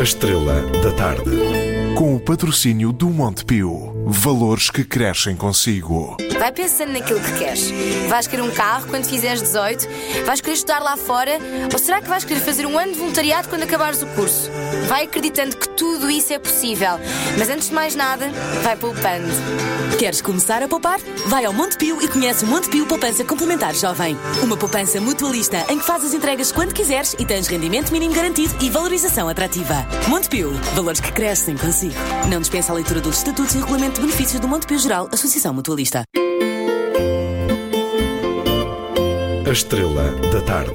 A Estrela da Tarde. Com o patrocínio do Montepio. Valores que crescem consigo. Vai pensando naquilo que queres. Vais querer um carro quando fizeres 18? Vais querer estudar lá fora? Ou será que vais querer fazer um ano de voluntariado quando acabares o curso? Vai acreditando que tudo isso é possível. Mas antes de mais nada, vai poupando. Queres começar a poupar? Vai ao Montepio e conhece o Montepio Poupança Complementar Jovem. Uma poupança mutualista em que fazes entregas quando quiseres e tens rendimento mínimo garantido e valorização atrativa. Montepio, valores que crescem consigo. Não dispensa a leitura dos estatutos e regulamento de benefícios do Montepio Geral, Associação Mutualista. A Estrela da Tarde.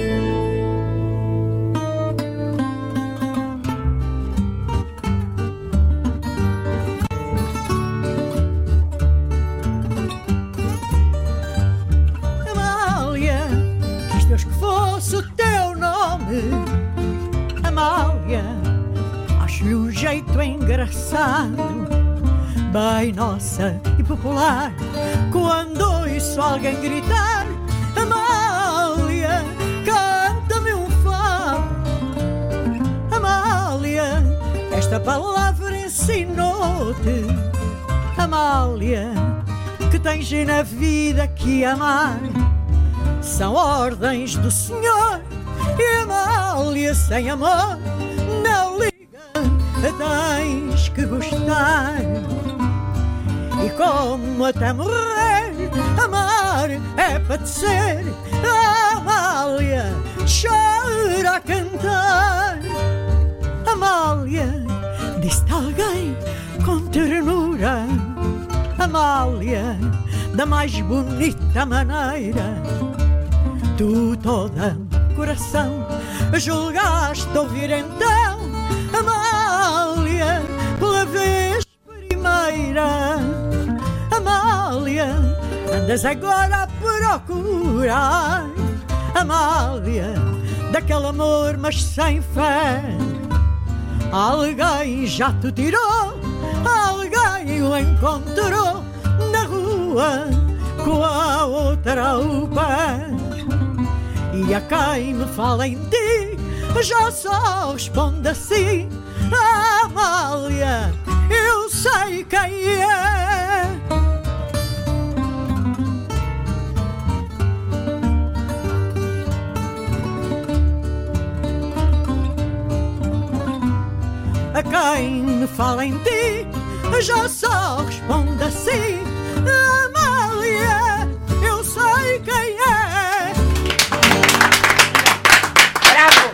Amália, quis Deus que fosse o teu nome. Amália, acho-lhe um jeito engraçado, bem nossa e popular. Quando ouço alguém gritar: Amália, canta-me um fado. Amália, esta palavra ensinou-te. Amália, que tens na vida que amar são ordens do Senhor. E Amália, sem amor não liga, tens que gostar. E como até morrer, amar é padecer. Amália, chora a cantar. Amália, disse-te alguém com ternura. Amália, da mais bonita maneira. Tu toda coração julgaste ouvir então. Amália, pela vez primeira. Amália, andas agora a procurar. Amália, daquele amor mas sem fé. Alguém já te tirou, alguém o encontrou na rua com a outra ao pé. E a quem me fala em ti já só responde assim: Amália, eu sei quem é. A quem me fala em ti já só responde assim: Amália, eu sei quem é. Bravo!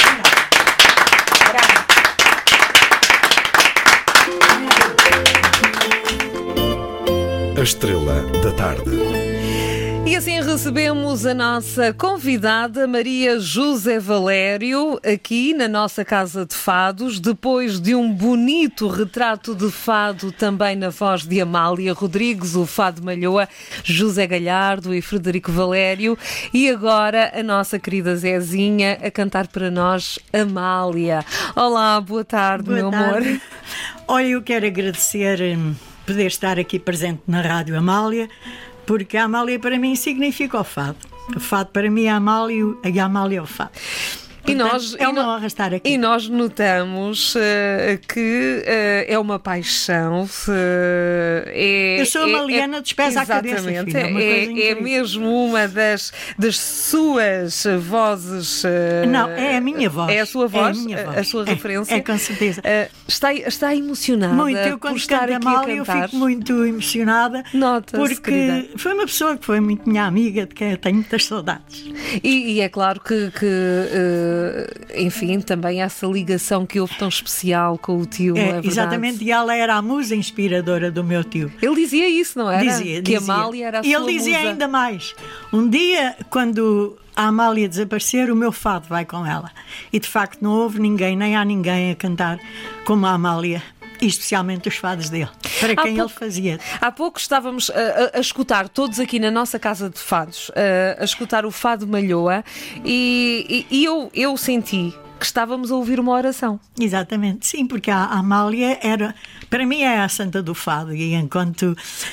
A Estrela da Tarde. E assim recebemos a nossa convidada Maria José Valério aqui na nossa Casa de Fados, depois de um bonito retrato de fado também na voz de Amália Rodrigues, o Fado Malhoa, José Galhardo e Frederico Valério, e agora a nossa querida Zezinha a cantar para nós Amália. Olá, boa tarde, meu amor. Olha, eu quero agradecer poder estar aqui presente na Rádio Amália, porque a Amália para mim significa o fado. O fado para mim é a Amália e a Amália é o fado. Portanto, é uma honra estar aqui. E nós notamos que é uma paixão. Eu sou amaliana dos pés à cabeça, filha, é mesmo uma das suas vozes. Não, é a minha voz. É a sua voz, é a minha voz. A sua referência. É com certeza. Está emocionada muito. Eu por quando estar canto aqui Amália, a cantar. eu fico muito emocionada. Nota-se, porque querida. foi uma pessoa que foi muito minha amiga, de quem eu tenho muitas saudades. E é claro que enfim, também essa ligação que houve tão especial com o tio, é verdade. Exatamente, e ela era a musa inspiradora do meu tio. Ele dizia isso, não era? Dizia. Que a Amália era a sua musa. E ele dizia musa. ainda mais. Um dia, quando a Amália desaparecer, o meu fado vai com ela. E de facto não houve ninguém, nem há ninguém a cantar como a Amália. E especialmente os fados dele, para quem ele fazia. Há pouco estávamos a escutar, todos aqui na nossa Casa de Fados, a escutar o Fado Malhoa e eu senti que estávamos a ouvir uma oração. Exatamente, sim, porque a Amália era, para mim é a santa do fado, e enquanto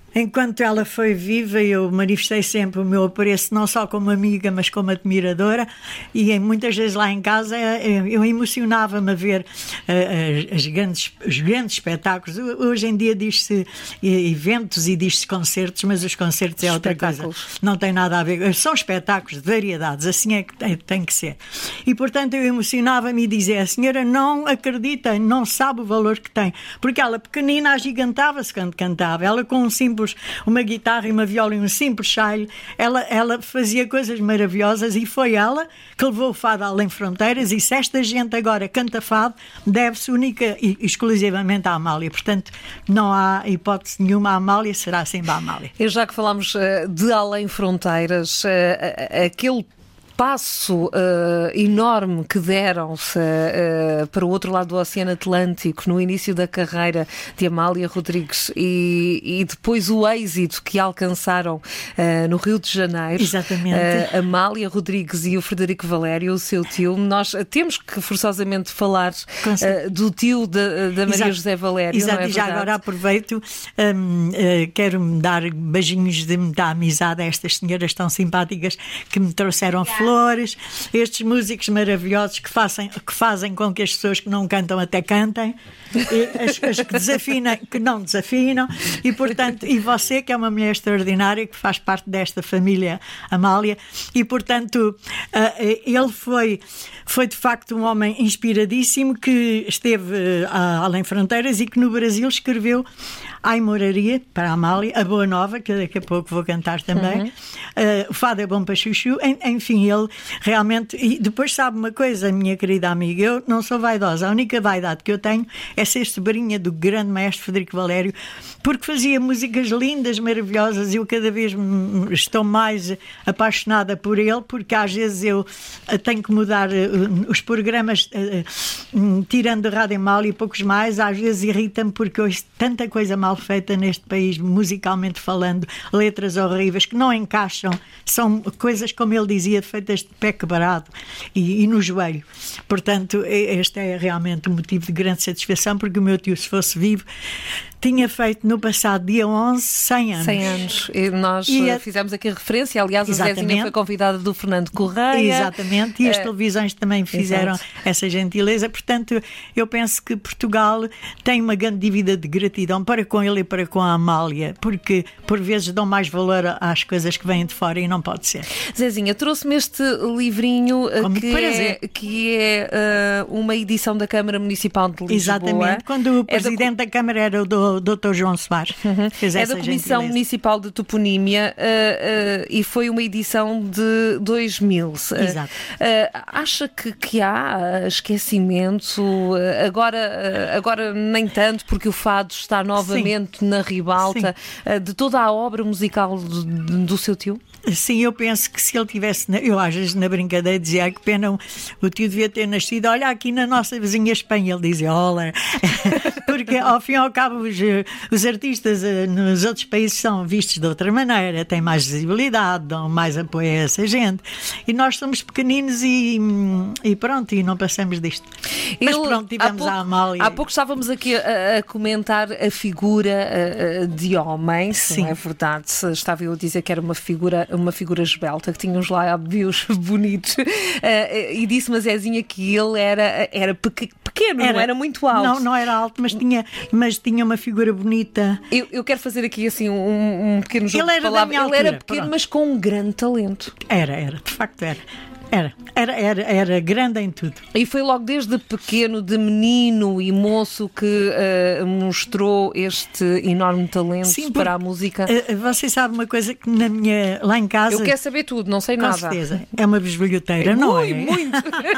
Enquanto ela foi viva, eu manifestei sempre o meu apreço, não só como amiga, mas como admiradora, e muitas vezes lá em casa eu emocionava-me a ver os grandes espetáculos. Hoje em dia diz-se eventos e diz-se concertos, mas os concertos é outra coisa. Não tem nada a ver. São espetáculos de variedades, assim é que tem que ser. E, portanto, eu emocionava-me e dizia: a senhora não acredita, não sabe o valor que tem. Porque ela, pequenina, agigantava-se quando cantava. Ela, com uma guitarra e uma viola e um simples chaile, ela fazia coisas maravilhosas, e foi ela que levou o fado além fronteiras. E se esta gente agora canta fado, deve-se única e exclusivamente à Amália. Portanto, não há hipótese nenhuma, a Amália será sempre a Amália. E já que falámos de além fronteiras, aquele passo enorme que deram-se para o outro lado do Oceano Atlântico no início da carreira de Amália Rodrigues e depois o êxito que alcançaram no Rio de Janeiro. Exatamente. Amália Rodrigues e o Frederico Valério, o seu tio. Nós temos que forçosamente falar do tio da Maria José Valério. Exato, não é e já agora aproveito, quero-me dar beijinhos de muita amizade a estas senhoras tão simpáticas que me trouxeram flores, estes músicos maravilhosos que fazem com que as pessoas que não cantam até cantem, as que desafinam, que não desafinam, e portanto, e você, que é uma mulher extraordinária, que faz parte desta família Amália, e portanto ele foi de facto um homem inspiradíssimo, que esteve além fronteiras e que no Brasil escreveu Ai Moraria, para a Amália, a Boa Nova, que daqui a pouco vou cantar também, o Fado é Bom para Chuchu. Enfim, ele realmente... E depois sabe uma coisa, minha querida amiga, eu não sou vaidosa, a única vaidade que eu tenho é ser sobrinha do grande maestro Frederico Valério, porque fazia músicas lindas, maravilhosas, e eu cada vez estou mais apaixonada por ele, porque às vezes eu tenho que mudar os programas, tirando a Rádio Amália e poucos mais, às vezes irrita-me, porque ouço tanta coisa mal feita neste país, musicalmente falando, letras horríveis que não encaixam, são coisas, como ele dizia, feitas de pé quebrado e no joelho. Portanto, este é realmente um motivo de grande satisfação, porque o meu tio, se fosse vivo, tinha feito no passado dia 11 100 anos. 100 anos. E nós fizemos aqui referência, aliás, exatamente, a Zezinha foi convidada do Fernando Correia. Exatamente, e as televisões também fizeram essa gentileza. Portanto, eu penso que Portugal tem uma grande dívida de gratidão para com ele e para com a Amália, porque por vezes dão mais valor às coisas que vêm de fora, e não pode ser. Zezinha, trouxe-me este livrinho que é uma edição da Câmara Municipal de Lisboa. Exatamente, quando o presidente da Câmara era o Dr. João Soares. É da Comissão Municipal de Toponímia e foi uma edição de 2000. Exato. Acha que há esquecimento? Agora nem tanto, porque o fado está novamente na ribalta de toda a obra musical do seu tio? Sim, eu penso que se ele tivesse... Eu às vezes na brincadeira dizia que pena o tio devia ter nascido, olha, aqui na nossa vizinha Espanha. Ele dizia, olha, porque ao fim e ao cabo os artistas nos outros países são vistos de outra maneira, têm mais visibilidade, dão mais apoio a essa gente, e nós somos pequeninos e pronto, e não passamos disto. Mas pronto, tivemos a Amália. Há pouco estávamos aqui a comentar a figura de homem. Sim. Não é verdade? Estava eu a dizer que era uma figura esbelta, que tinha uns lábios bonitos, e disse-me a Zezinha que ele era pequeno, não era muito alto. Não era alto, mas tinha uma figura bonita. Eu quero fazer aqui assim um pequeno jogo de palavras. Ele era pequeno, mas com um grande talento. Era, de facto era. Era grande em tudo. E foi logo desde pequeno, de menino e moço, que mostrou este enorme talento para a música. Você sabe uma coisa que lá em casa... Eu quero saber tudo, não sei nada. Com certeza. É uma bisbilhoteira, não é? Muito!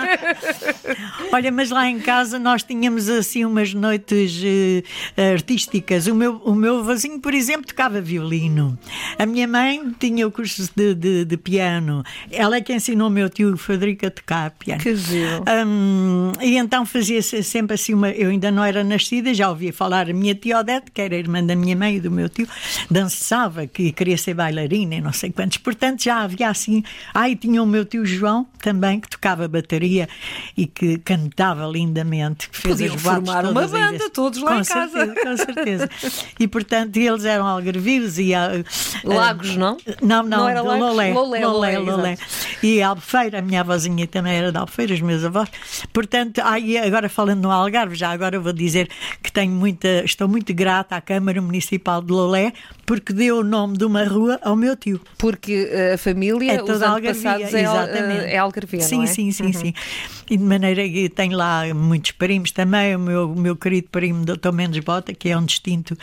Olha, mas lá em casa nós tínhamos assim umas noites artísticas. O meu avôzinho, por exemplo, tocava violino. A minha mãe tinha o curso de piano. Ela é que ensinou o meu tio tio Frederico a tocar piano. Que giro. E então fazia-se sempre assim eu ainda não era nascida, já ouvia falar a minha tia Odete, que era irmã da minha mãe e do meu tio, dançava, que queria ser bailarina e não sei quantos, portanto já havia assim. E tinha o meu tio João também, que tocava bateria e que cantava lindamente, que fez Podiam as boates formar uma todas banda, todos lá em casa. Com certeza. E portanto eles eram algarvios e Lagos, não? Não era de Lagos? Lolé. E Albufeira, a minha avózinha também era de Albufeira, os meus avós. Portanto, e agora falando no Algarve, já agora vou dizer que estou muito grata à Câmara Municipal de Lolé, porque deu o nome de uma rua ao meu tio. Porque a família, É toda os antepassados é algarvia, sim, não é? Sim. E de maneira que tenho lá muitos primos também, o meu querido primo Dr. Mendes Bota, que é um distinto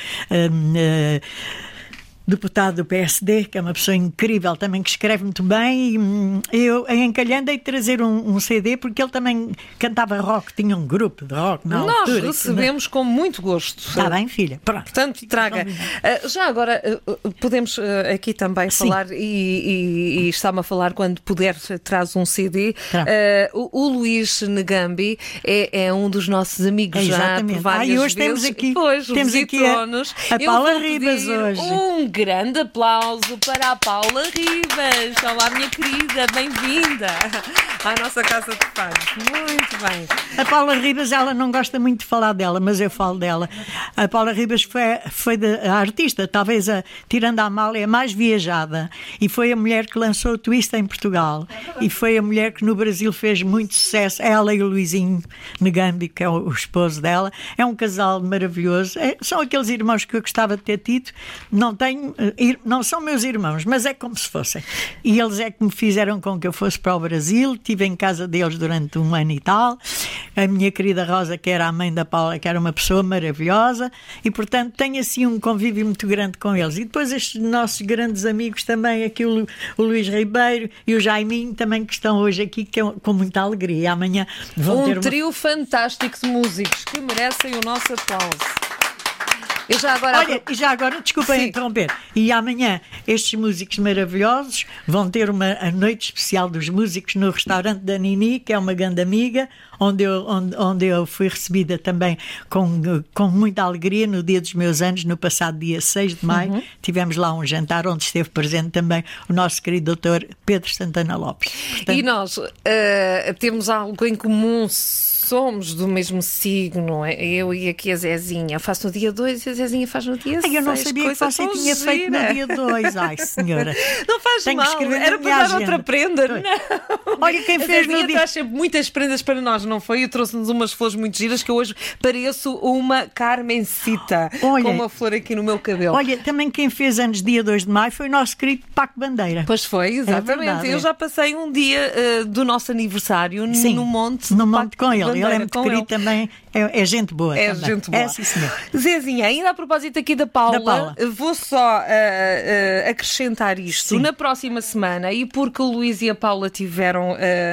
deputado do PSD, que é uma pessoa incrível também, que escreve muito bem, e eu em Calhã dei de trazer um CD, porque ele também cantava rock, tinha um grupo de rock na altura. Nós recebemos com muito gosto. Está bem, filha? Pronto. Portanto, traga. Já agora, podemos aqui também falar, e está-me a falar, quando puder, traz um CD. O Luís Negambi é um dos nossos amigos já por várias hoje vezes. Temos aqui a Paula Ribas hoje. Um grande aplauso para a Paula Ribas. Olá, minha querida, bem-vinda à nossa Casa de Fados. Muito bem. A Paula Ribas, ela não gosta muito de falar dela, mas eu falo dela. A Paula Ribas foi a artista, talvez tirando a Amália, mais viajada, e foi a mulher que lançou o Twist em Portugal, e foi a mulher que no Brasil fez muito sucesso. Ela e o Luizinho Negambi, que é o esposo dela, é um casal maravilhoso. São aqueles irmãos que eu gostava de ter tido. Não são meus irmãos, mas é como se fossem. E eles é que me fizeram com que eu fosse para o Brasil. Estive em casa deles durante 1 ano e tal. A minha querida Rosa, que era a mãe da Paula, que era uma pessoa maravilhosa, e portanto tenho assim um convívio muito grande com eles. E depois estes nossos grandes amigos também, aqui o Luís Ribeiro e o Jaiminho também, que estão hoje aqui, que com muita alegria. E amanhã vão ter trio fantástico de músicos que merecem o nosso aplauso. Já agora, desculpem interromper. E amanhã estes músicos maravilhosos vão ter a noite especial dos músicos no restaurante da Nini, que é uma grande amiga, onde eu fui recebida também com muita alegria no dia dos meus anos, no passado dia 6 de maio. Tivemos lá um jantar onde esteve presente também o nosso querido doutor Pedro Santana Lopes. Portanto, e nós temos algo em comum. Somos do mesmo signo, eu e aqui a Zezinha. Eu faço no dia 2 e a Zezinha faz no dia 6. Eu não sabia que você tinha feito no dia 2. Ai, senhora. Não faz mal, era para dar outra prenda. Não. Olha, quem fez no dia... traz sempre muitas prendas para nós, não foi? Eu trouxe-nos umas flores muito giras, que eu hoje pareço uma Carmencita, com uma flor aqui no meu cabelo. Olha, também quem fez anos dia 2 de maio foi o nosso querido Paco Bandeira. Pois foi, exatamente. Verdade, eu já passei um dia do nosso aniversário no Monte. No Monte com ele. Ele é muito querido ele. Também, é gente boa. É também. gente boa. Sim, senhor. Zezinha, ainda a propósito aqui da Paula. Vou só acrescentar isto. Sim. Na próxima semana, e porque o Luís e a Paula tiveram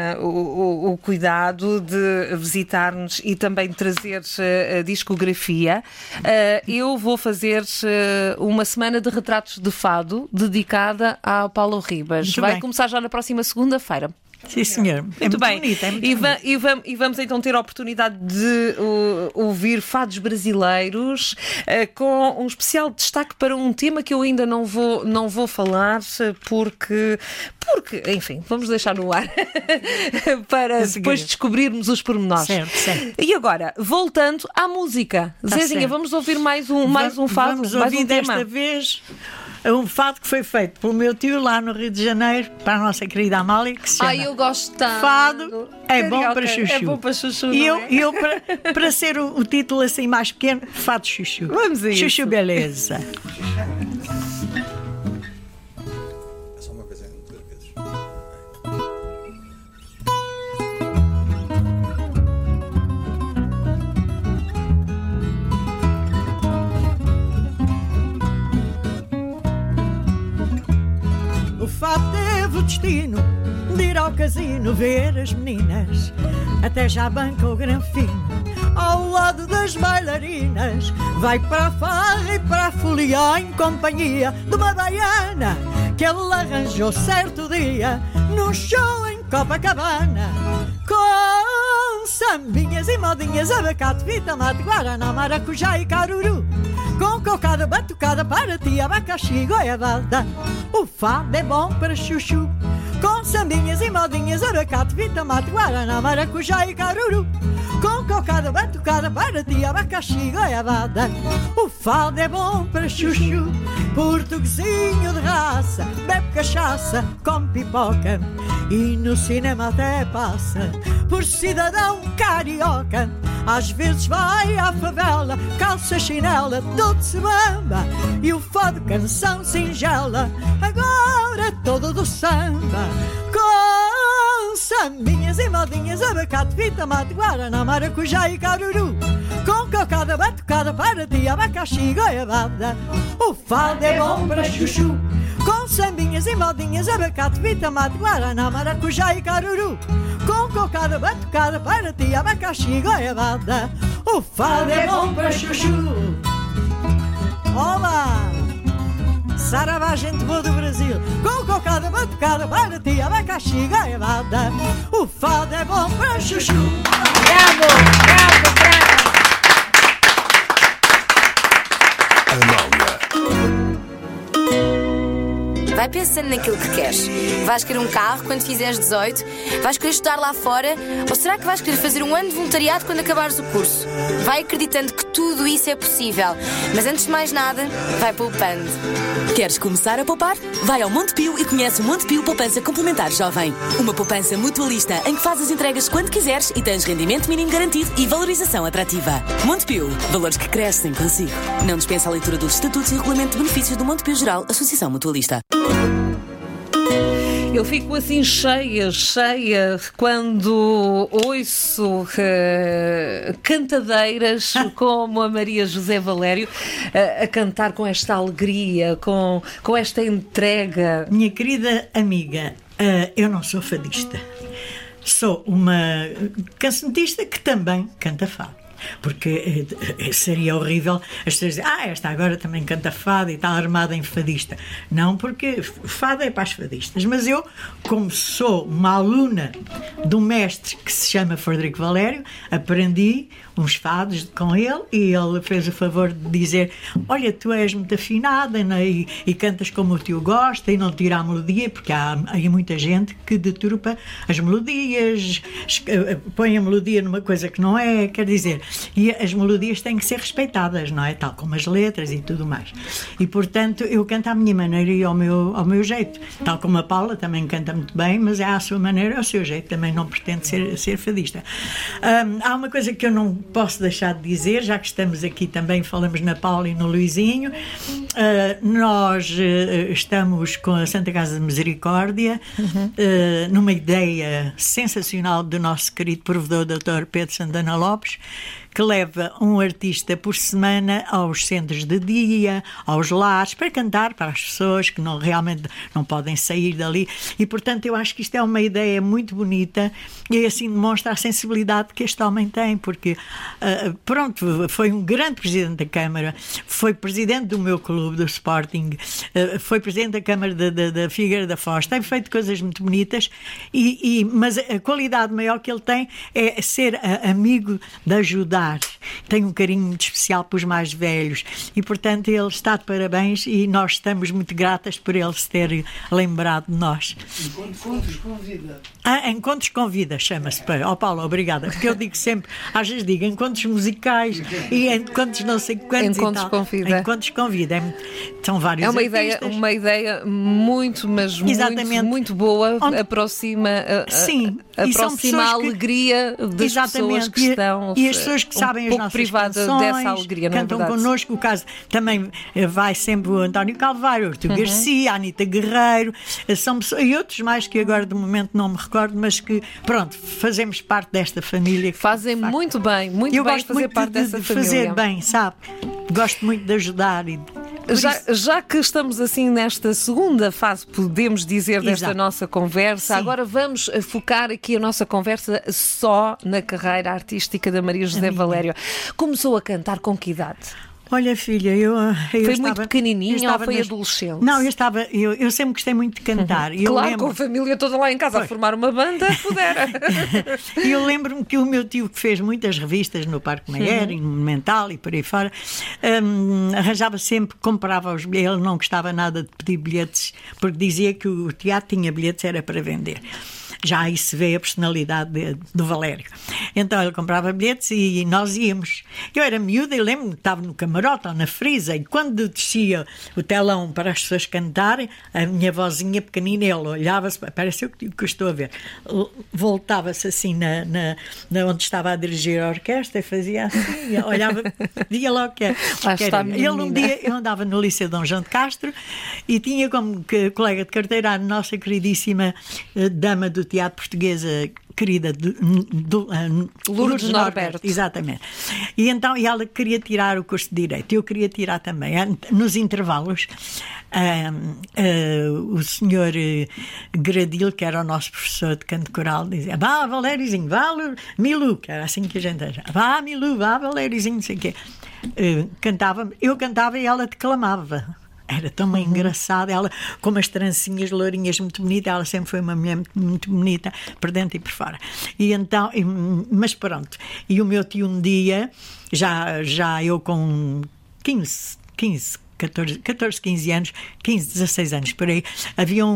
o cuidado de visitar-nos e também trazer a discografia, eu vou fazer uma semana de retratos de fado dedicada à Paula Ribas. Muito Vai bem. começar já na próxima segunda-feira. Sim, senhor. Muito bem. Bonito, E vamos então ter a oportunidade de ouvir fados brasileiros com um especial destaque para um tema que eu ainda não vou falar porque, enfim, vamos deixar no ar para depois descobrirmos os pormenores. Certo. E agora, voltando à música. Zezinha, certo. vamos ouvir mais um fado? Vamos mais ouvir um tema? desta vez um fado que foi feito pelo meu tio lá no Rio de Janeiro, para a nossa querida Amália, que se chama eu gosto tanto. Fado é bom para chuchu. É bom para chuchu, E não é? eu para ser o título assim mais pequeno, Fado Chuchu. Vamos a isso. Chuchu beleza. Só uma coisa, Pedro. O fado teve o destino de ir ao casino ver as meninas, até já banca o granfino, ao lado das bailarinas. Vai para a farra e para a folia em companhia de uma baiana que ele arranjou certo dia num show em Copacabana, com sambinhas e modinhas, abacate, vitamate, guaraná, maracujá e caruru, com cocada, batucada, para ti, abacaxi e goiabada. O fado é bom para chuchu, com sambinhas e modinhas, abacate, vitamate, guaraná, maracujá e caruru, com cocada, batucada, para ti, abacaxi e goiabada. O fado é bom para chuchu, portuguesinho de raça, bebe cachaça, come pipoca e no cinema até passa por cidadão carioca. Às vezes vai à favela, calça, chinela, tudo se bamba, e o fado canção singela, agora todo do samba. Com sambinhas e modinhas, abacate, vitamate, guaraná, maracujá e caruru, com cocada, batucada, para ti, abacaxi e goiabada. O fado é bom para chuchu, com sambinhas e modinhas, abacate, vitamate, guaraná, maracujá e caruru, com cocada, batucada, para ti, abacaxi e goiabada. O fado é bom para chuchu. Olá! Saravá, gente boa do Brasil, com cocada, batucada, para ti, abacaxi e goiabada. O fado é bom para chuchu. Bravo, bravo, bravo. Amália. Vai pensando naquilo que queres. Vais querer um carro quando fizeres 18? Vais querer estudar lá fora? Ou será que vais querer fazer um ano de voluntariado quando acabares o curso? Vai acreditando que tudo isso é possível. Mas antes de mais nada, vai poupando. Queres começar a poupar? Vai ao Montepio e conhece o Montepio Poupança Complementar Jovem. Uma poupança mutualista em que fazes entregas quando quiseres e tens rendimento mínimo garantido e valorização atrativa. Montepio, valores que crescem consigo. Não dispensa a leitura dos estatutos e regulamento de benefícios do Montepio Geral, Associação Mutualista. Eu fico assim cheia quando ouço cantadeiras como a Maria José Valério a cantar com esta alegria, com esta entrega. Minha querida amiga, eu não sou fadista. Sou uma cancionista que também canta fado. Porque seria horrível as pessoas dizerem, esta agora também canta fado e está armada em fadista. Não, porque fado é para as fadistas. Mas eu, como sou uma aluna de um mestre que se chama Frederico Valério, aprendi uns fados com ele e ele fez o favor de dizer, olha, tu és muito afinada, né? e cantas como o tio gosta e não tira a melodia, porque há muita gente que deturpa as melodias, põe a melodia numa coisa que não é, quer dizer, e as melodias têm que ser respeitadas, não é? Tal como as letras e tudo mais. E, portanto, eu canto à minha maneira e ao meu jeito. Tal como a Paula também canta muito bem, mas é à sua maneira, ao seu jeito. Também não pretende ser fadista. Há uma coisa que eu não posso deixar de dizer, já que estamos aqui também, falamos na Paula e no Luizinho. Nós estamos com a Santa Casa de Misericórdia, numa ideia sensacional do nosso querido provedor, Dr. Pedro Santana Lopes, que leva um artista por semana aos centros de dia, aos lares, para cantar para as pessoas que realmente não podem sair dali. E, portanto, eu acho que isto é uma ideia muito bonita e assim demonstra a sensibilidade que este homem tem, porque, pronto, foi um grande presidente da Câmara, foi presidente do meu clube, do Sporting, foi presidente da Câmara da Figueira da Foz, tem feito coisas muito bonitas, mas a qualidade maior que ele tem é ser amigo de ajudar. Tem um carinho muito especial para os mais velhos e, portanto, ele está de parabéns e nós estamos muito gratas por ele se ter lembrado de nós. Encontros com vida. Encontros com vida, chama-se. Paulo, obrigada. Porque eu digo sempre, às vezes digo encontros musicais e encontros não sei quantos encontros e tal. Com vida. Encontros com vida. São vários artistas. Uma ideia muito, mas muito boa. Onde... Aproxima a alegria das pessoas que estão... E as pessoas que sabem as nossas canções, dessa alegria, não é cantam verdade? connosco. O caso também vai sempre o António Calvário, o Artur Garcia, a Anita Guerreiro, são pessoas, e outros mais que agora de momento não me recordo, mas que, pronto, fazemos parte desta família. Fazem muito bem fazer parte dessa família. Fazer bem, sabe? Gosto muito de ajudar e... Já que estamos assim nesta segunda fase, podemos dizer, desta nossa conversa, sim. Agora vamos focar aqui a nossa conversa só na carreira artística da Maria José Valério. Começou a cantar com que idade? Olha, filha, Foi estava, muito pequenininha ou foi nas- adolescente? Não, eu sempre gostei muito de cantar. Eu Claro, lembro, com a família toda lá em casa a formar uma banda, pudera. E eu lembro-me que o meu tio, que fez muitas revistas no Parque Mayer e no Monumental e por aí fora, arranjava sempre, comprava os bilhetes. Ele não gostava nada de pedir bilhetes, porque dizia que o teatro tinha bilhetes, era para vender. Já aí se vê a personalidade do Valério. Então ele comprava bilhetes e nós íamos. Eu era miúda e lembro-me que estava no camarote ou na frisa, e quando descia o telão para as pessoas cantarem, a minha vozinha pequenina, ele olhava-se, parece o que eu estou a ver, voltava-se assim na onde estava a dirigir a orquestra e fazia assim, olhava, via logo que era. Ele um dia, eu andava no Liceu Dom João de Castro e tinha como colega de carteira a nossa queridíssima dama do teatro portuguesa, querida Lourdes Norberto. Exatamente. E então ela queria tirar o curso de Direito. Eu queria tirar também. Nos intervalos, o senhor Gradil, que era o nosso professor de canto coral, dizia: vá, Valériozinho, vá, Milu, que era assim que a gente achava. Vá, Milu, vá, Valériozinho, não sei o quê. Eu cantava e ela declamava. Era tão engraçada, ela com umas trancinhas lourinhas muito bonitas, ela sempre foi uma mulher muito bonita, por dentro e por fora. E então, mas pronto, e o meu tio um dia, já eu com 14, 15 anos, 15, 16 anos, por aí, havia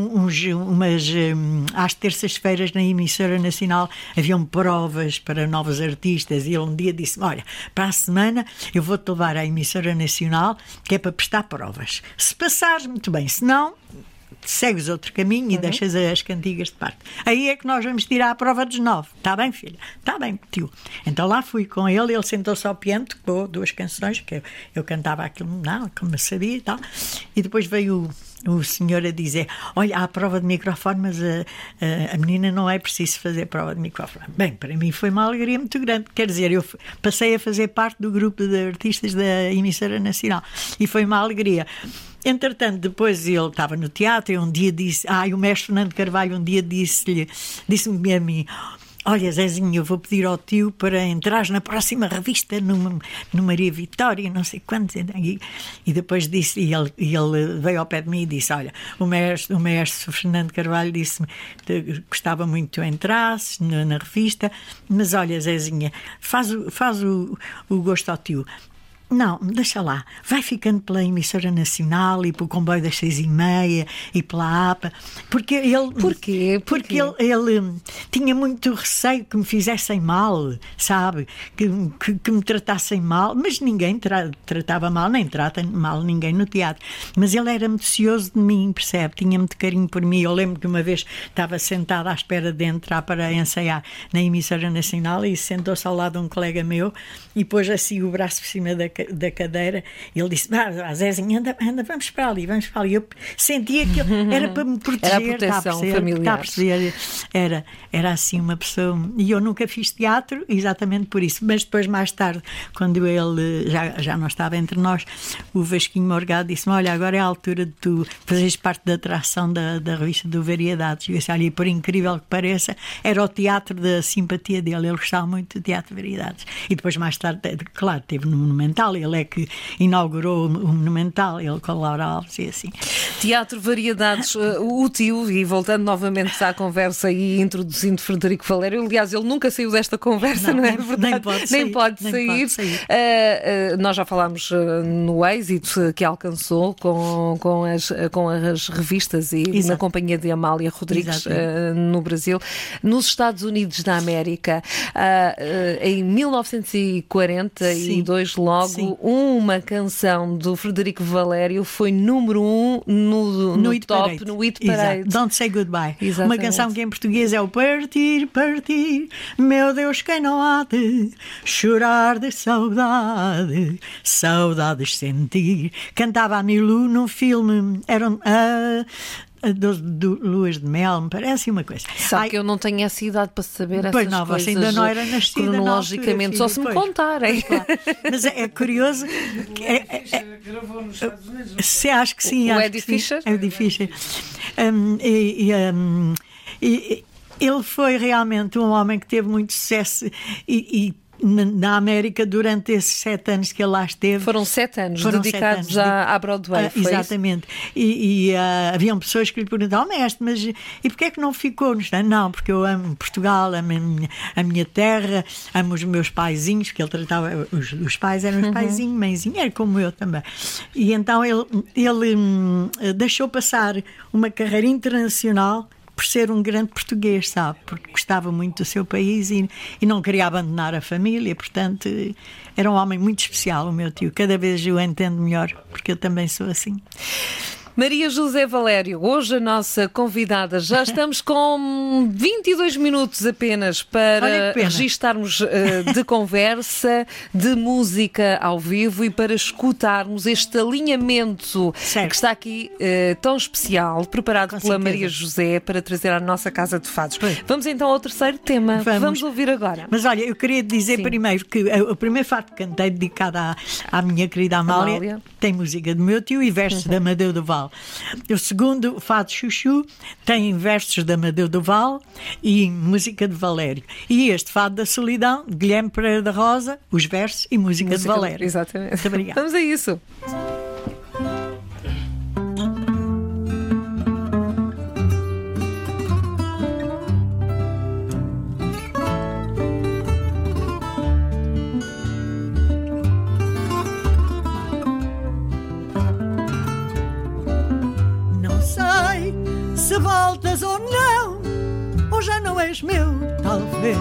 às terças-feiras na emissora nacional, haviam provas para novos artistas, e ele um dia disse: olha, para a semana eu vou-te levar à emissora nacional, que é para prestar provas. Se passares, muito bem, se não, segues outro caminho e deixas as cantigas de parte. Aí é que nós vamos tirar a prova dos 9. Está bem, filha? Está bem, tio. Então lá fui com ele sentou-se ao piano, tocou 2 canções, que eu cantava aquilo, não, como eu sabia e tal. E depois veio o senhor a dizer: olha, há a prova de microfone, mas a menina não é preciso fazer prova de microfone. Bem, para mim foi uma alegria muito grande. Quer dizer, eu passei a fazer parte do grupo de artistas da emissora nacional e foi uma alegria. Entretanto, depois ele estava no teatro e um dia disse, o mestre Fernando Carvalho um dia disse-me a mim: olha, Zezinho, eu vou pedir ao tio para entrares na próxima revista no Maria Vitória, não sei quantos. E depois disse, e ele veio ao pé de mim e disse: olha, o mestre Fernando Carvalho disse-me que gostava muito que tu entrasses na revista, mas olha, Zezinha, faz o gosto ao tio. Não, deixa lá, vai ficando pela emissora nacional e pelo comboio das 6h30 e pela APA, porque ele... Porquê? Porque ele tinha muito receio que me fizessem mal, sabe? Que me tratassem mal, mas ninguém tratava mal, nem trata mal ninguém no teatro. Mas ele era muito cioso de mim, percebe? Tinha muito carinho por mim. Eu lembro que uma vez estava sentada à espera de entrar para ensaiar na emissora nacional e sentou-se ao lado de um colega meu e pôs assim o braço por cima da cadeira. Ele disse: Zezinha, anda, vamos para ali. Eu sentia que era para me proteger. Era a proteção familiar. Era assim uma pessoa. E eu nunca fiz teatro exatamente por isso. Mas depois, mais tarde, quando ele já não estava entre nós, o Vasquinho Morgado disse-me: olha, agora é a altura de tu fazeres parte da atração da revista do Variedades. E eu disse: olha, e por incrível que pareça, era o teatro da simpatia dele. Ele gostava muito do Teatro de Variedades. E depois, mais tarde, claro, teve no Monumental. Ele é que inaugurou o Monumental, ele com a Laura Alves e assim. Teatro Variedades, o tio, e voltando novamente à conversa e introduzindo Frederico Valério, aliás, ele nunca saiu desta conversa, não é verdade? Nem pode sair. Nós já falámos no êxito que alcançou com as revistas e na companhia de Amália Rodrigues no Brasil. Nos Estados Unidos da América, em 1942, logo, uma canção do Frederico Valério foi número 1 no top, no Hit Parade. Don't Say Goodbye. Exatamente. Uma canção que em português é o Partir, meu Deus, quem não há de chorar de saudades sentir. Cantava a Milu num filme, eram Luas de Mel, me parece uma coisa. Sabe que eu não tenho essa idade para saber essas coisas. Pois não, você ainda não era nascida cronologicamente, só se me contarem. Claro. Mas é curioso. Gravou nos Estados Unidos. Se acho que sim. O Eddie Fisher? Eddie Fisher. Ele foi realmente um homem que teve muito sucesso e na América durante esses 7 anos que ele lá esteve. Foram 7 anos dedicados 7 anos à Broadway, foi exatamente. E haviam pessoas que lhe perguntavam, mestre, mas e porquê é que não ficou? Não, porque eu amo Portugal, amo a minha terra, amo os meus paizinhos, que ele tratava, os pais eram os paizinhos, mãezinho, era como eu também. E então ele deixou passar uma carreira internacional por ser um grande português, sabe? Porque gostava muito do seu país e não queria abandonar a família, portanto, era um homem muito especial, o meu tio. Cada vez eu entendo melhor, porque eu também sou assim. Maria José Valério, hoje a nossa convidada. Já estamos com 22 minutos apenas para registarmos de conversa, de música ao vivo e para escutarmos este alinhamento que está aqui tão especial, preparado pela Maria José para trazer à nossa Casa de Fados. Vamos então ao terceiro tema. Vamos ouvir agora. Mas olha, eu queria dizer primeiro que o primeiro fado que cantei, dedicado à minha querida Amália, tem música do meu tio e versos da Amadeu do Val. O segundo, Fado Chuchu, tem versos de Amadeu do Val e música de Valério. E este, Fado da Solidão, de Guilherme Pereira da Rosa, os versos e música de Valério. Exatamente. Muito obrigada. Vamos a isso. Se voltas ou não, ou já não és meu, talvez.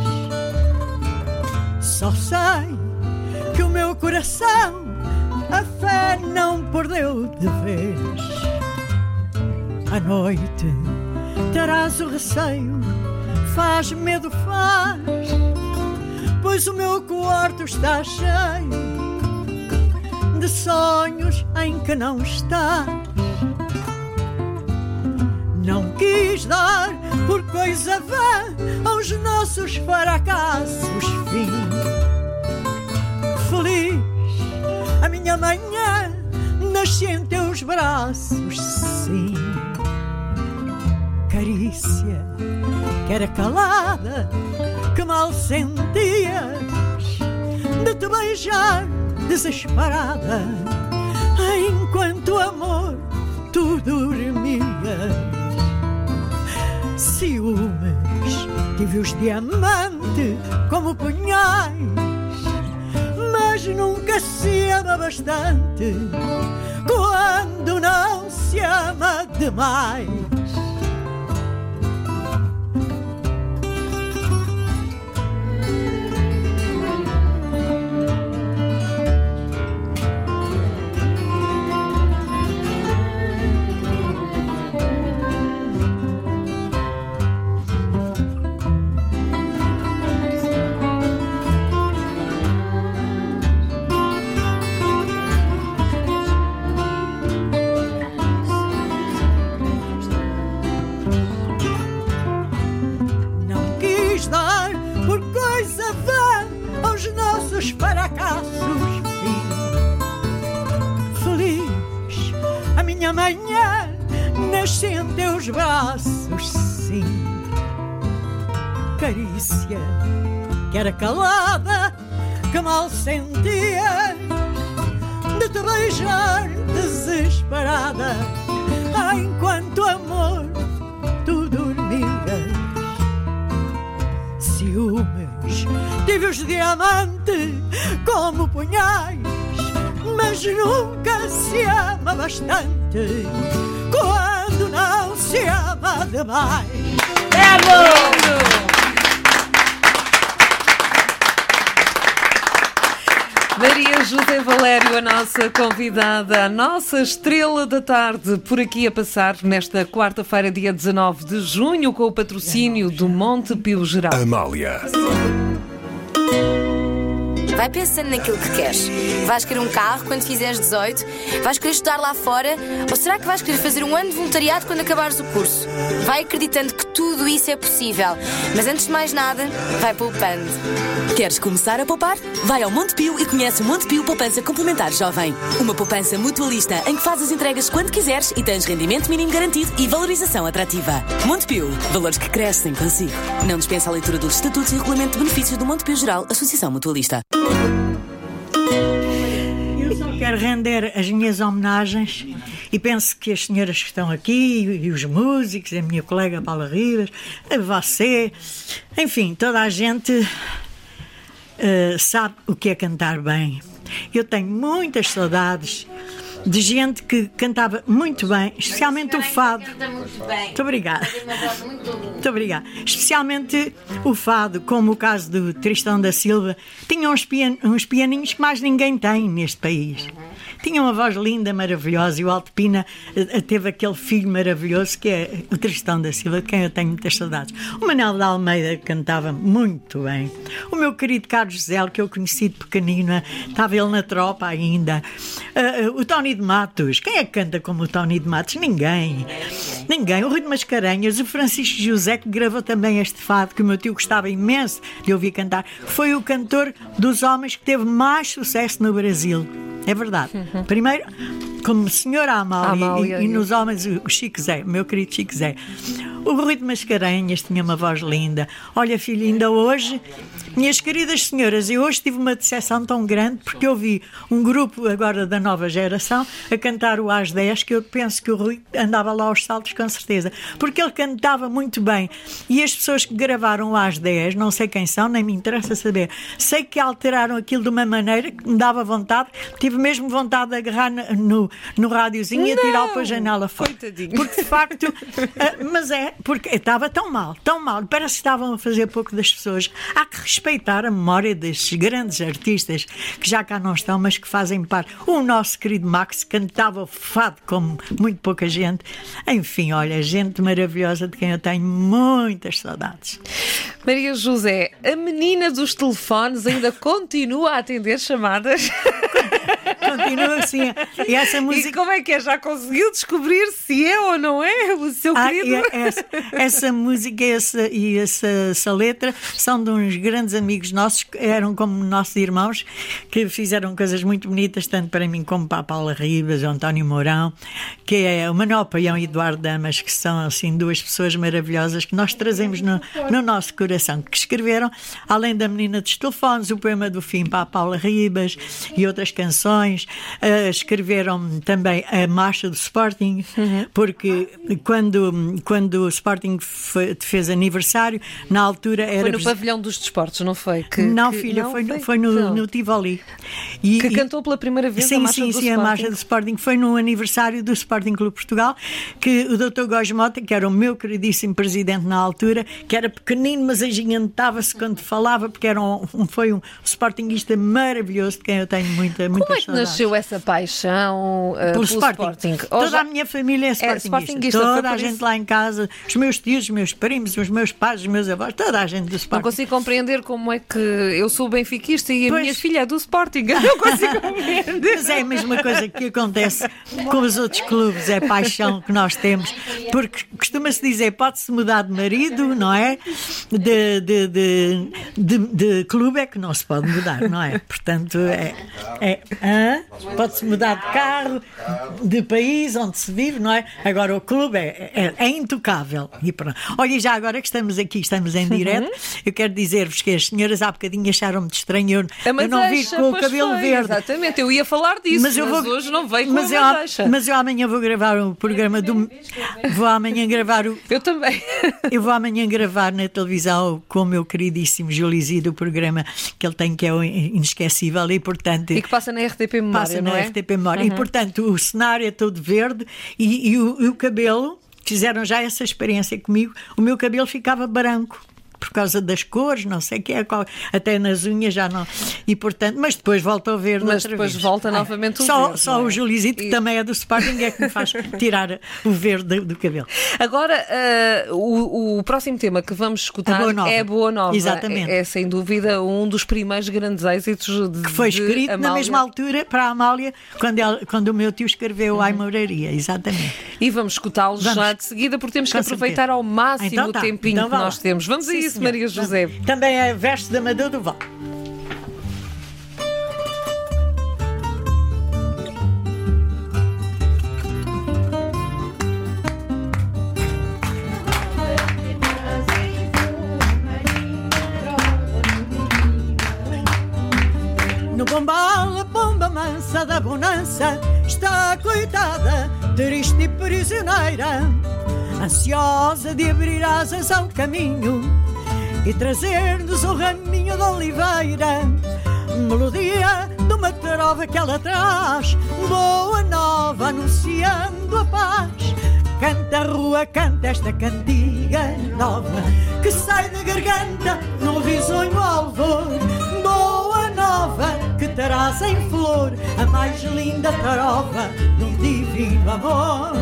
Só sei que o meu coração a fé não perdeu de vez. À noite terás o receio, faz medo, faz, pois o meu quarto está cheio de sonhos em que não estás. Não quis dar por coisa vã aos nossos fracassos fim. Feliz a minha manhã nasci em teus braços, sim. Carícia que era calada, que mal sentias de te beijar desesperada, enquanto amor tu dormias. Ciúmes, tive os diamantes como punhais, mas nunca se ama bastante quando não se ama demais. Amanhã nasci em teus braços, sim. Carícia que era calada, que mal sentias de te beijar desesperada, enquanto amor tu dormias. Ciúmes, tive os diamantes como punhais, mas nunca se ama bastante quando não se ama demais. Maria José Valério, a nossa convidada, a nossa estrela da tarde, por aqui a passar nesta quarta-feira, dia 19 de junho, com o patrocínio do Monte Pio Geral. Amália. Vai pensando naquilo que queres. Vais querer um carro quando fizeres 18? Vais querer estudar lá fora? Ou será que vais querer fazer um ano de voluntariado quando acabares o curso? Vai acreditando que tudo isso é possível. Mas antes de mais nada, vai poupando. Queres começar a poupar? Vai ao Montepio e conhece o Montepio Poupança Complementar Jovem. Uma poupança mutualista em que fazes as entregas quando quiseres e tens rendimento mínimo garantido e valorização atrativa. Montepio, valores que crescem consigo. Não dispensa a leitura dos estatutos e regulamento de benefícios do Montepio Geral, Associação Mutualista. Eu só quero render as minhas homenagens e penso que as senhoras que estão aqui e os músicos, a minha colega Paula Ribas, a você, enfim, toda a gente sabe o que é cantar bem. Eu tenho muitas saudades de gente que cantava muito bem, especialmente o fado. Muito obrigada. Muito obrigada. Especialmente o fado, como o caso do Tristão da Silva, tinha uns pianinhos que mais ninguém tem neste país. Tinha uma voz linda, maravilhosa, e o Alto Pina teve aquele filho maravilhoso que é o Tristão da Silva, de quem eu tenho muitas saudades. O Manuel de Almeida cantava muito bem. O meu querido Carlos José, que eu conheci de pequenino, estava ele na tropa ainda. O Tony de Matos, quem é que canta como o Tony de Matos? Ninguém. O Rui de Mascarenhas, o Francisco José, que gravou também este fado, que o meu tio gostava imenso de ouvir cantar, foi o cantor dos homens que teve mais sucesso no Brasil. É verdade. Primeiro, como Senhora Amália e nos homens o Chico Zé, o meu querido Chico Zé. O Rui de Mascarenhas tinha uma voz linda. Olha, filho, ainda hoje, minhas queridas senhoras, eu hoje tive uma decepção tão grande porque eu vi um grupo agora da nova geração a cantar o Às 10, que eu penso que o Rui andava lá aos saltos com certeza, porque ele cantava muito bem. E as pessoas que gravaram o Às 10, não sei quem são, nem me interessa saber, sei que alteraram aquilo de uma maneira que me dava vontade, tive mesmo vontade de agarrar no rádiozinho e atirá-lo para a janela fora. Coitadinho. Porque de facto, mas porque estava tão mal, parece que estavam a fazer pouco das pessoas. Há que respeitar a memória destes grandes artistas que já cá não estão, mas que fazem parte. O nosso querido Max cantava fado como muito pouca gente. Enfim, olha, gente maravilhosa de quem eu tenho muitas saudades. Maria José, a menina dos telefones ainda continua a atender chamadas? Continua assim. E essa música... E como é que é? Já conseguiu descobrir se é ou não é o seu querido? Essa música e essa letra são de uns grandes amigos nossos, que eram como nossos irmãos, que fizeram coisas muito bonitas, tanto para mim como para a Paula Ribas, o António Mourão, que é o Manuel Paião e Eduardo Damas, que são assim duas pessoas maravilhosas que nós trazemos no nosso coração, que escreveram, além da Menina dos Telefones, o Poema do Fim para a Paula Ribas e outras canções. Escreveram também a Marcha do Sporting, porque quando o Sporting fez aniversário, na altura era... Foi no Pavilhão dos Desportos, não foi? Filha, foi no Tivoli. Que cantou pela primeira vez a Marcha do Sporting. Sim, a Marcha do Sporting. Foi no aniversário do Sporting Clube Portugal, que o Dr. Góis Mota, que era o meu queridíssimo presidente na altura, que era pequenino, mas agigantava-se quando falava, porque foi um sportinguista maravilhoso, de quem eu tenho muita Como é que saudades. Nasceu essa paixão pelo Sporting? Toda a minha família é sportinguista. Toda a gente lá em casa, os meus tios, os meus primos, os meus pais, os meus avós, toda a gente do Sporting. Não consigo compreender como é que eu sou benfiquista e a minha filha é do Sporting. Não consigo compreender. Mas é a mesma coisa que acontece com os outros clubes, é a paixão que nós temos, porque costuma-se dizer, pode-se mudar de marido, não é? De clube é que não se pode mudar, não é? Portanto, pode-se mudar de carro, de país onde se vive, não é? Agora o clube é intocável. E pronto. Olha, já agora que estamos aqui, estamos em direto, eu quero dizer-vos que as senhoras há bocadinho acharam-me de estranho, eu não vi com o cabelo verde. Exatamente, eu ia falar disso, mas hoje não veio com a deixa. Mas eu amanhã vou gravar o programa do... Vou amanhã gravar o... Eu também. Eu vou amanhã gravar na televisão com o meu queridíssimo Julizio, do programa que ele tem, que é o Inesquecível, e portanto... E que passa na RTP Memória, passa na RTP Memória. E portanto o cenário é todo verde e o cabelo, fizeram já essa experiência comigo, o meu cabelo ficava branco. por causa das cores, não sei o que é, até nas unhas já não. E portanto, mas depois volta ao verde outra depois vez. volta novamente o verde. Só o Julizito, que também é do Sporting, é que me faz tirar o verde do cabelo. Agora, o próximo tema que vamos escutar é Boa Nova. Exatamente. É sem dúvida um dos primeiros grandes êxitos que foi escrito Amália. na mesma altura para a Amália, quando o meu tio escreveu Ai Moraria, exatamente. E vamos escutá-lo já de seguida, porque temos que aproveitar ao máximo o tempinho que nós temos. Vamos a isso, Maria José. Também é verso da Amadeu do Val. No pombal, a pomba mansa da bonança está coitada, triste e prisioneira, ansiosa de abrir asas ao caminho e trazer-nos um raminho de oliveira. Melodia de uma trova que ela traz, boa nova anunciando a paz. Canta a rua, canta esta cantiga nova que sai da garganta num risonho alvor. Boa nova que traz em flor a mais linda tarofa de um divino amor.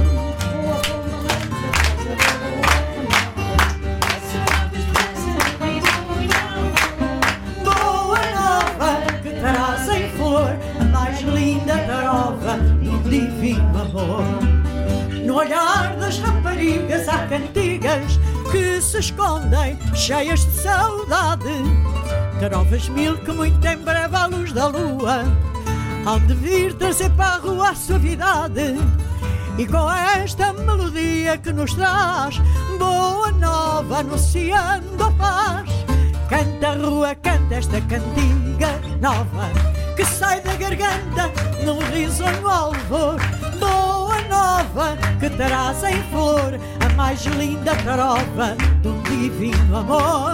Boa nova que traz em flor a mais linda tarofa de um divino amor. No olhar das raparigas há cantigas que se escondem cheias de saudade. Tarofas mil que muito em breve à luz da lua hão de vir trazer para a rua a suavidade. E com esta melodia que nos traz boa nova anunciando a paz. Canta a rua, canta esta cantiga nova que sai da garganta num risonho alvor. Boa nova que traz em flor a mais linda tarofa de um divino amor.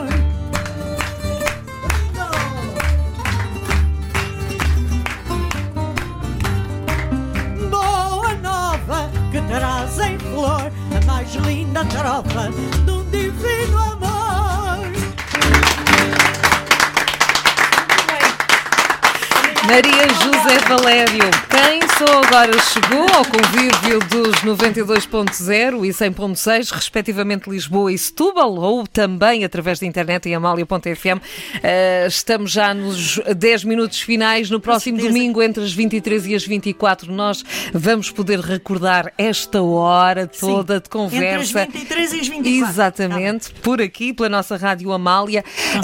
Boa nova que traz em flor a mais linda tarofa de um divino amor. Maria José Valério, quem só agora chegou ao convívio dos 92.0 e 100.6, respectivamente Lisboa e Setúbal, ou também através da internet em amália.fm. Estamos já nos 10 minutos finais. No próximo domingo, entre as 23 e as 24, nós vamos poder recordar esta hora toda de conversa. Entre as 23 e as 24. Exatamente, por aqui, pela nossa Rádio Amália.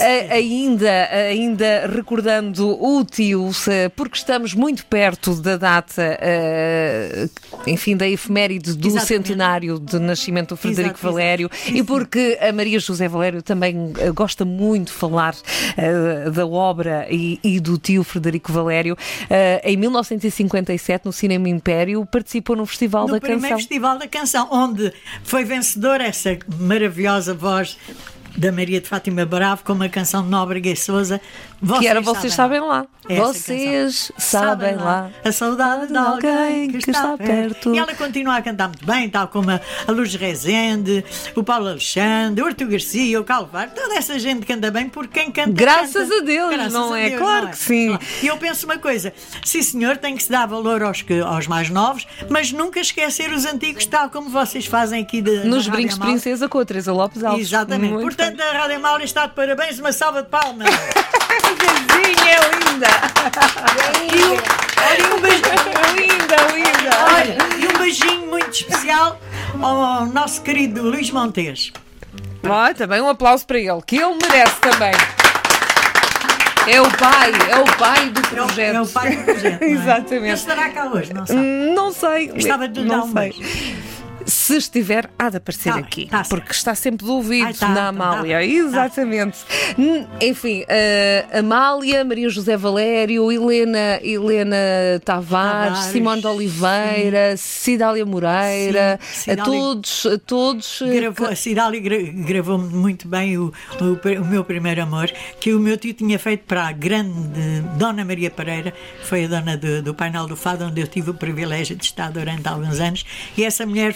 Ainda recordando o tio, porque estamos muito perto da data, enfim, da efeméride do centenário de nascimento do Frederico Valério, e porque a Maria José Valério também gosta muito de falar da obra e do tio Frederico Valério. Em 1957, no Cinema Império, participou no Festival da Canção. No primeiro Festival da Canção, onde foi vencedora essa maravilhosa voz da Maria de Fátima Bravo, com uma canção de Nóbrega e Sousa. Que era Vocês Sabem Lá. Vocês sabem lá. A saudade de alguém que está perto. E ela continua a cantar muito bem, tal como a Luz Rezende, o Paulo Alexandre, o Artur Garcia, o Calvário, toda essa gente canta bem, porque quem canta... Graças a Deus, não é? Claro que sim. E eu penso uma coisa, sim senhor, tem que se dar valor aos mais novos, mas nunca esquecer os antigos, tal como vocês fazem aqui nos Brincos de Princesa com a Teresa Lopes Alves. Exatamente. Muito Portanto, a Rádio Amália está de parabéns, uma salva de palmas. Vizinha é linda! Olha, um beijinho. Linda! Olha, e um beijinho muito especial ao nosso querido Luís Montes. Também um aplauso para ele, que ele merece também. É o pai do projeto. É o pai do projeto. Não é? Exatamente. Ele estará cá hoje, não sabe? Não sei. Gostava de lhe dar um beijo. Se estiver, há de aparecer aqui, porque está sempre de ouvido na Amália. Exatamente. Enfim, Amália, Maria José Valério, Helena Tavares, Simone de Oliveira, Cidália Moreira, todos. A Cidália gravou muito bem o meu primeiro amor, que o meu tio tinha feito para a grande Dona Maria Pereira, que foi a dona do Painel do Fado, onde eu tive o privilégio de estar durante alguns anos, e essa mulher fez coisas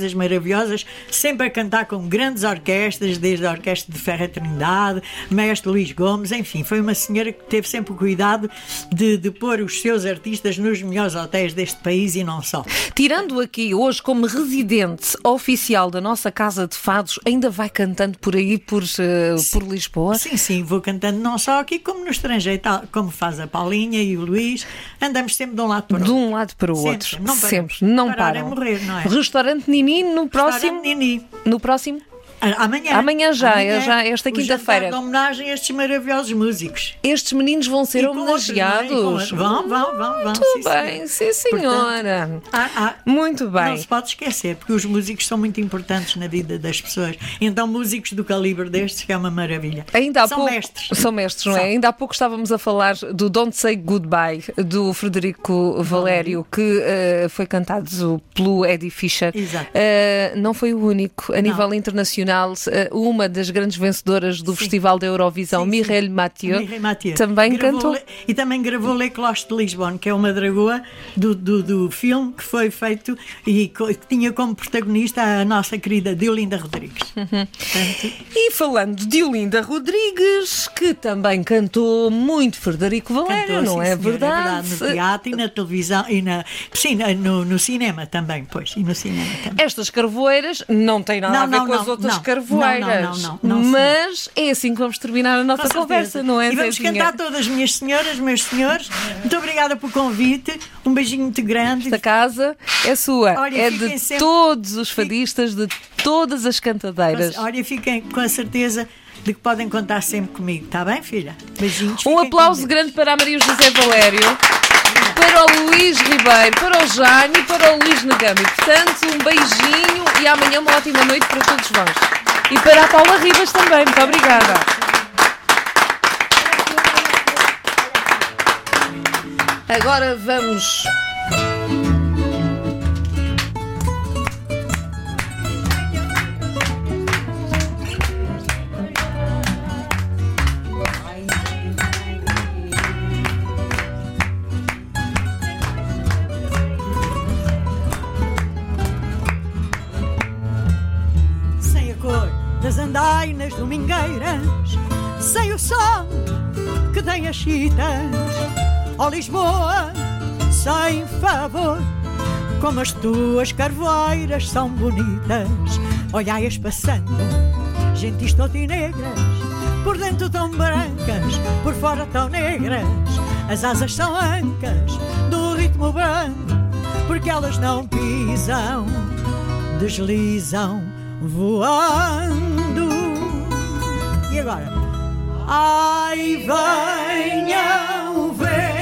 coisas maravilhosas, sempre a cantar com grandes orquestras, desde a Orquestra de Ferro Trindade, Mestre Luís Gomes, enfim, foi uma senhora que teve sempre o cuidado de pôr os seus artistas nos melhores hotéis deste país e não só. Tirando aqui hoje como residente oficial da nossa Casa de Fados, ainda vai cantando por aí, por Lisboa? Sim, vou cantando não só aqui como no estrangeiro, tal, como faz a Paulinha e o Luís, andamos sempre de um lado para o outro. De um lado para o outro. Sempre, não parar param. É morrer, não é? Restaurante Nini no próximo. Nini. No próximo? Amanhã já esta quinta-feira. De homenagem a estes maravilhosos músicos. Estes meninos vão ser homenageados. Vão. Muito bem, sim, senhora. Portanto, muito bem. Não se pode esquecer, porque os músicos são muito importantes na vida das pessoas. Então, músicos do calibre destes, que é uma maravilha. São mestres, não é? Ainda há pouco estávamos a falar do Don't Say Goodbye, do Frederico Valério, que foi cantado pelo Eddie Fischer. Exato. Não foi o único. A nível internacional, uma das grandes vencedoras do Festival da Eurovisão, Mireille Mathieu, também cantou. E também gravou Le Cloche de Lisbonne, que é uma dragoa do filme que foi feito e que tinha como protagonista a nossa querida Diolinda Rodrigues. Portanto, e falando de Diolinda Rodrigues, que também cantou muito Frederico Valério, não é verdade? No teatro e na televisão e no cinema também, pois. E no cinema também. Estas carvoeiras não têm nada a ver com as outras carvoeiras. Não, mas é assim que vamos terminar a nossa conversa, não é? E vamos cantar todas, minhas senhoras, meus senhores. Muito obrigada pelo convite. Um beijinho muito grande. Esta casa é sua. Olha, é de todos os fadistas, de todas as cantadeiras. Olha, fiquem com a certeza de que podem contar sempre comigo. Está bem, filha? Beijinhos. Um aplauso grande para a Maria José Valério, para o Luís Ribeiro, para o Jânio e para o Luís Negami. Portanto, um beijinho e amanhã uma ótima noite para todos vós. E para a Paula Ribas também. Muito obrigada. Agora vamos... das andainas domingueiras, sem o sol que tem as chitas, ó Lisboa, sem favor, como as tuas carvoeiras são bonitas. Olhai-as passando, gentis totinegras, por dentro tão brancas, por fora tão negras. As asas são ancas do ritmo branco, porque elas não pisam, deslizam voando. E agora? Ai, venham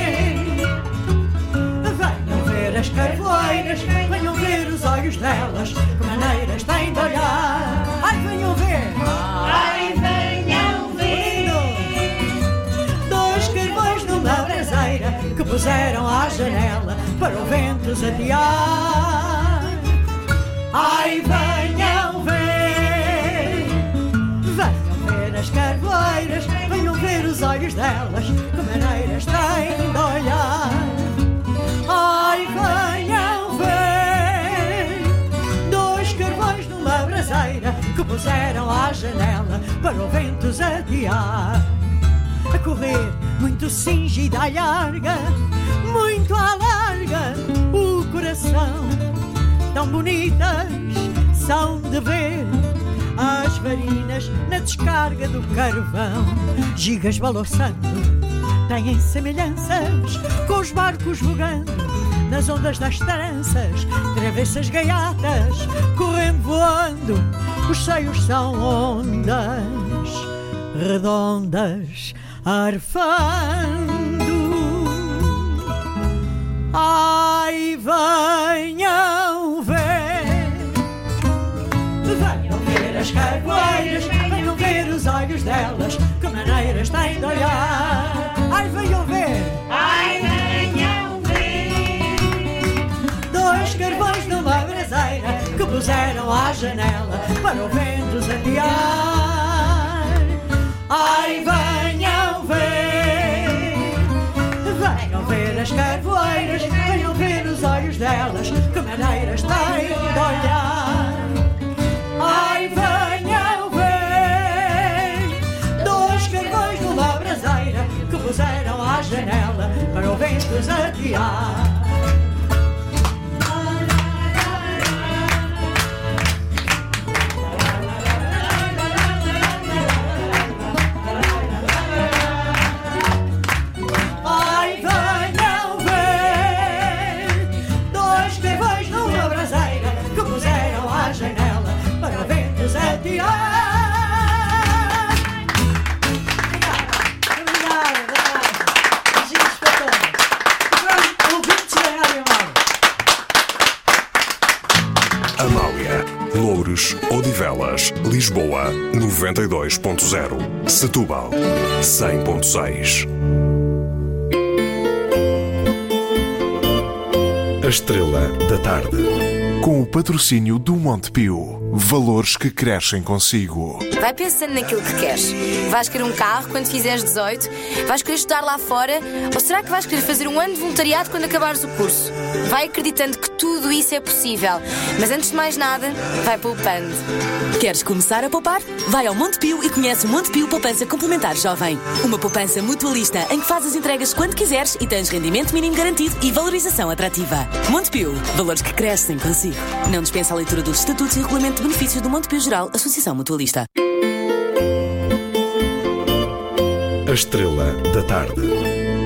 ver as carvoeiras, venham ver os olhos delas, que maneiras têm de olhar. Ai, venham ver! Ai, venham ver! Dois carvões numa braseira que puseram à janela para o vento zatear. Ai, venham ver! Venham ver as carvoeiras, venham ver os olhos delas, que maneiras têm de olhar. Ai, venham ver! Dois carvões numa braseira que puseram à janela para o vento zatear. A correr, muito cingida à larga, muito à larga, o coração. Tão bonitas são de ver as varinas na descarga do carvão. Gigas balouçando, têm semelhanças com os barcos vogando nas ondas das tranças. Travessas gaiatas, correndo, voando, os seios são ondas redondas, arfando. Ai, venham ver! Venham ver as carvoeiras, venham ver os olhos delas, que maneiras têm de olhar. Ai, venham ver! Ai, venham ver! Dois carvões numa braseira que puseram à janela para o vento zatear. Ai, venham ver! Venham ver as carvoeiras, venham ver os olhos delas, que maneiras têm de olhar. janela para o vento zatear. Ai, venham ver dois cravões numa braseira que puseram à janela para o vento zatear. Amália, Loures, Odivelas, Lisboa, 92.0. Setúbal, 100.6. A Estrela da Tarde. Com o patrocínio do Montepio. Valores que crescem consigo. Vai pensando naquilo que queres. Vais querer um carro quando fizeres 18? Vais querer estudar lá fora? Ou será que vais querer fazer um ano de voluntariado quando acabares o curso? Vai acreditando que tudo isso é possível. Mas antes de mais nada, vai poupando. Queres começar a poupar? Vai ao Montepio e conhece o Montepio Poupança Complementar Jovem. Uma poupança mutualista em que fazes entregas quando quiseres e tens rendimento mínimo garantido e valorização atrativa. Montepio, valores que crescem consigo. Não dispensa a leitura dos estatutos e regulamento de benefícios do Montepio Geral, Associação Mutualista. A Estrela da Tarde.